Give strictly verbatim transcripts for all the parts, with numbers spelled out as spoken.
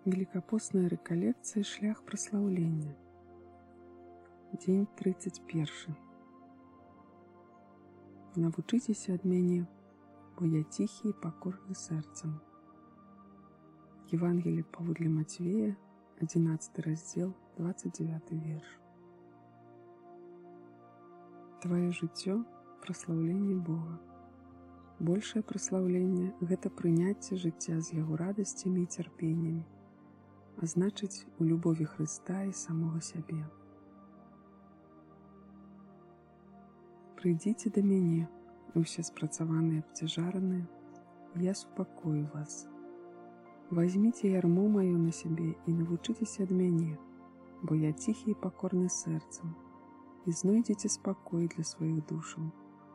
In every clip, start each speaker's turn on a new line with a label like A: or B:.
A: Великапостная рэкалекцыя шлях праслаўлення. Дзень тридцать первый. Навучыцеся ад мяне, бо я ціхі і пакорны сэрцам. Евангелие паводле Матвея, одиннадцатый раздзел, двадцать девятый верш. Твоё жыццё – праслаўленне Бога. Большае праслаўленне – гэта прыняцце жыцця з яго радасцямі і цярпеннямі, а значыць, у любові Хрыста і самога сябе. Прыйдзіце да мяне, усе спрацаваныя абцяжараныя, я супакою вас. Вазьміце ярмо маё на сябе і навучыцеся ад мяне, бо я ціхі і пакорны сэрцам, і знойдзеце спакой для сваіх душаў.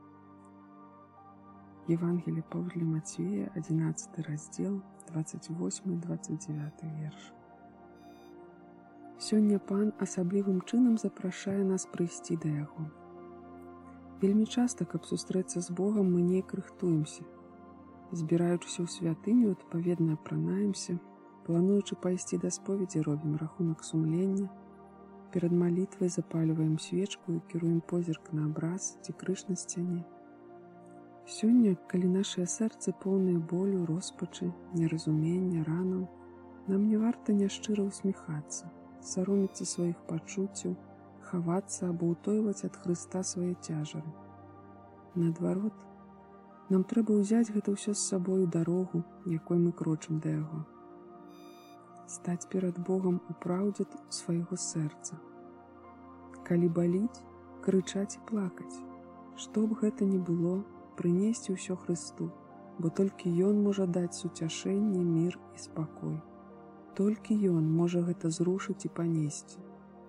A: Евангелие паводле Матвея, одиннадцатый раздзел, двадцать восьмый двадцать девятый верш. Сёння Пан асаблівым чынам запрашае нас прыйсці да Яго. Вельмі часта, каб сустрэцца з Богам, мы неяк рыхтуемся. Збіраючыся ў святыню, адпаведна апранаемся, плануючы пайсці да споведзі, робім рахунак сумлення, перад малітвай запальваем свечку і кіруем позірк на абраз ці крыж на сцяне. Сёння, калі нашыя сэрцы поўныя болю, роспачы, неразумення, ранаў, нам не варта няшчыра усміхацца, саромецца сваіх пачуццяў, хавацца або ўтойваць ад Хрыста свае цяжары. Наадварот, нам трэба ўзяць гэта ўсё з сабою дарогу, якой мы крочым да Яго. Стаць перад Богам у праўдзе свайго сэрца. Калі баліць, крычаць і плакаць, што б гэта ні было, прынесці ўсё Хрысту, бо толькі Ён можа даць суцяшэнне, мір і спакой. Толькі Ён можа гэта зрушыць і панесці.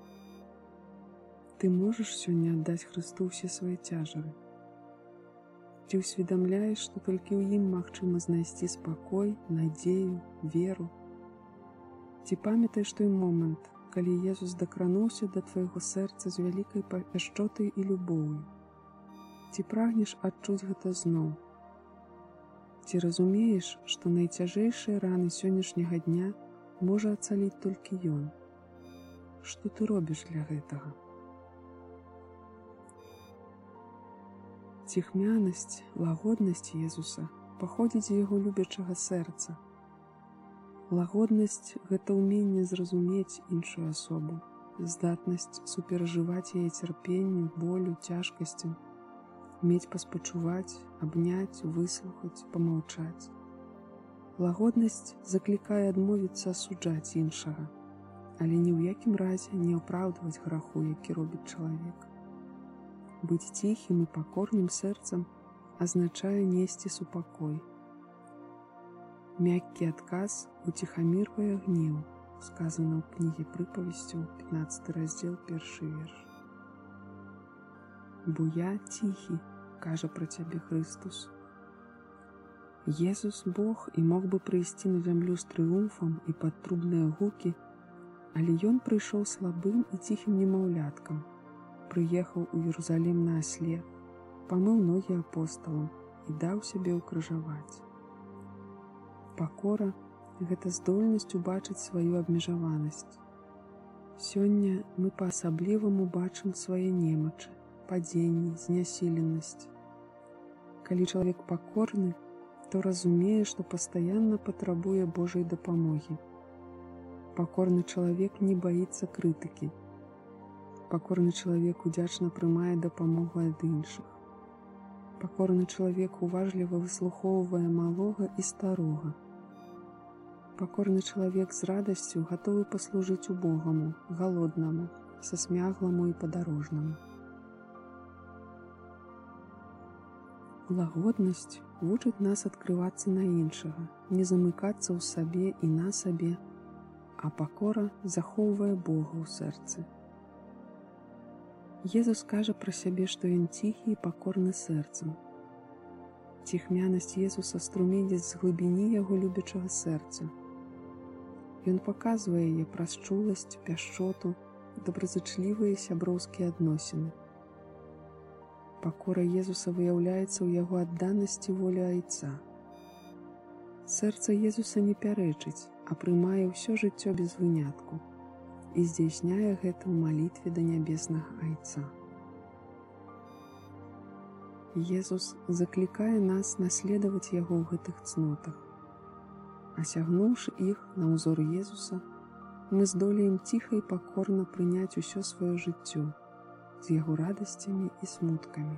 A: Ты можаш сёння аддаць Хрысту ўсе свае цяжары? Ці ўсведамляеш, што толькі ў ім магчыма знайсці спакой, надзею, веру? Ці памятаеш той момант, калі Езус дакрануўся да твайго сэрца з вялікай пяшчотай і любоўю? Ці прагнеш адчуць гэта зноў? Ці разумееш, што найцяжэйшыя раны сённяшняга дня можа ацаліць толькі Ён? Што ты робіш для гэтага? Ціхмянасць, лагоднасць Езуса паходзіць з Яго любячага сэрца. Лагоднасць – гэта ўменне зразумець іншую асобу, здатнасць суперажываць яе цярпенню, болю, цяжкасцям, умець паспачуваць, абняць, выслухаць, памаўчаць. Лагоднасць заклікае адмовіцца асуджаць іншага, але ні ў якім разе не апраўдваць граху, які робіць чалавек. Быць ціхім і пакорным сэрцам азначае несці супакой. Мяккі адказ уціхамірвае гнеў, сказана ў кнізе прыпавесцяў, пятнадцатый раздзел, першы верш. Бо я ціхі, кажа пра цябе Хрыстус. Езус Бог і мог бы прыйсці на зямлю з трыумфам і пад трубныя гукі, але Ён прыйшоў слабым і ціхім немаўляткам, прыехаў у Єрусалім на асле, памыў ногі апосталам і даў сябе ўкрыжаваць. Пакора – гэта здольнасць убачыць сваю абмежаванасць. Сёння мы па-асабліваму бачым свае немачы, падзенні, знясіленасць. Калі чалавек пакорны, то разумее, што пастаянна патрабуе Божай дапамогі. Пакорны чалавек не баіцца крытыкі. Пакорны чалавек удзячна прымае дапамогу ад іншых. Пакорны чалавек уважліва выслухоўвае малога і старога. Пакорны чалавек з радасцю гатовы паслужыць убогаму, галоднаму, сасмягламу і падарожнаму. Лагоднасць вучыць нас адкрывацца на іншага, не замыкацца ў сабе і на сабе, а пакора захоўвае Бога ў сэрцы. Езус кажа пра сябе, што Ён ціхі і пакорны сэрцам. Ціхмянасць Езуса струменіць з глыбіні Яго любячага сэрца. Ён паказвае яе праз чуласць, пяшчоту, добразычлівыя сяброўскія адносіны. Пакора Езуса выяўляецца ў Яго адданасці волі Айца. Сэрца Езуса не пярэчыць, а прымае ўсё жыццё без вынятку і здзяйсняе гэта ў малітве да нябеснага Айца. Езус заклікае нас наследаваць Яго ў гэтых цнотах. Асягнуўшы іх на ўзор Езуса, мы здолеем ціха і пакорна прыняць усё сваё жыццё з яго радасцямі і смуткамі.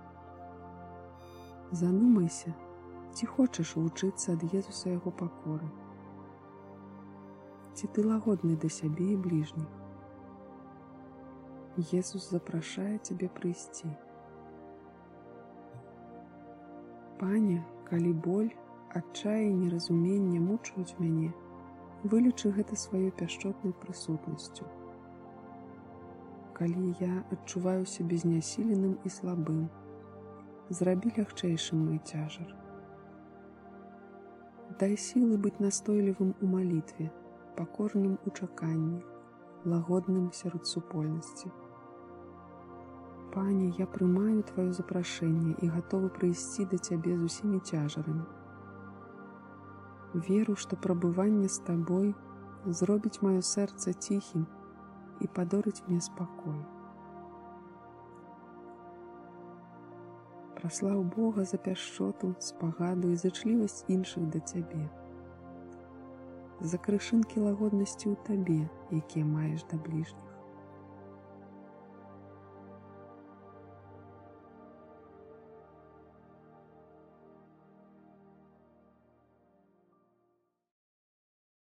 A: Задумайся, ці хочаш вучыцца ад Езуса яго пакоры? Ці ты лагодны да сябе і бліжніх? Езус запрашае цябе прыйсці. Пане, калі боль, адчай і неразуменне мучаюць мяне, вылечы гэта сваёй пяшчотнай прысутнасцю. Калі я адчуваю сябе знясіленым і слабым, зрабі лягчэйшым мой цяжар. Дай сілы быць настойлівым у малітве, пакорным у чаканні, лагодным сярод супольнасці. Пане, я прымаю Тваё запрашэнне і гатовы прыйсці да Цябе з усімі цяжарамі. Веру, што прабыванне з Табой зробіць маё сэрца ціхім і падорыць мне спакой. Праслаў Бога за пяшчоту, спагаду і зычлівасць іншых да Цябе. За крышынкі лагоднасці ў Табе, якія маеш да бліжніх.